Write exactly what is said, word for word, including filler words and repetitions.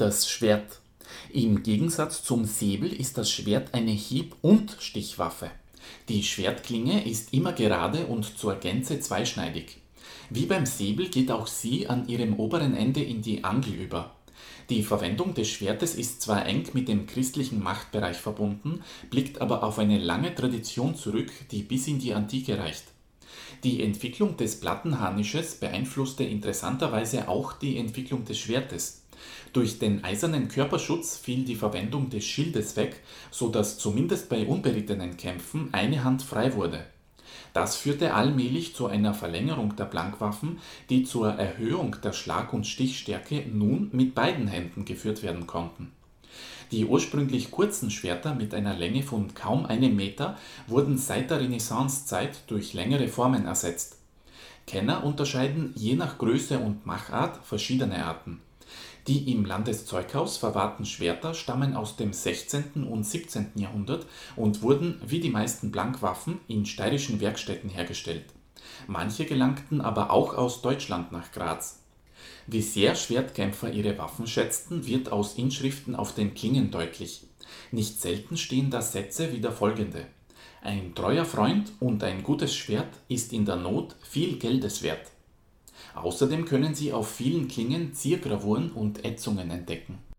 Das Schwert. Im Gegensatz zum Säbel ist das Schwert eine Hieb- und Stichwaffe. Die Schwertklinge ist immer gerade und zur Gänze zweischneidig. Wie beim Säbel geht auch sie an ihrem oberen Ende in die Angel über. Die Verwendung des Schwertes ist zwar eng mit dem christlichen Machtbereich verbunden, blickt aber auf eine lange Tradition zurück, die bis in die Antike reicht. Die Entwicklung des Plattenharnisches beeinflusste interessanterweise auch die Entwicklung des Schwertes. Durch den eisernen Körperschutz fiel die Verwendung des Schildes weg, so dass zumindest bei unberittenen Kämpfen eine Hand frei wurde. Das führte allmählich zu einer Verlängerung der Blankwaffen, die zur Erhöhung der Schlag- und Stichstärke nun mit beiden Händen geführt werden konnten. Die ursprünglich kurzen Schwerter mit einer Länge von kaum einem Meter wurden seit der Renaissancezeit durch längere Formen ersetzt. Kenner unterscheiden je nach Größe und Machart verschiedene Arten. Die im Landeszeughaus verwahrten Schwerter stammen aus dem sechzehnten und siebzehnten Jahrhundert und wurden, wie die meisten Blankwaffen, in steirischen Werkstätten hergestellt. Manche gelangten aber auch aus Deutschland nach Graz. Wie sehr Schwertkämpfer ihre Waffen schätzten, wird aus Inschriften auf den Klingen deutlich. Nicht selten stehen da Sätze wie der folgende: Ein treuer Freund und ein gutes Schwert ist in der Not viel Geldes wert. Außerdem können Sie auf vielen Klingen Ziergravuren und Ätzungen entdecken.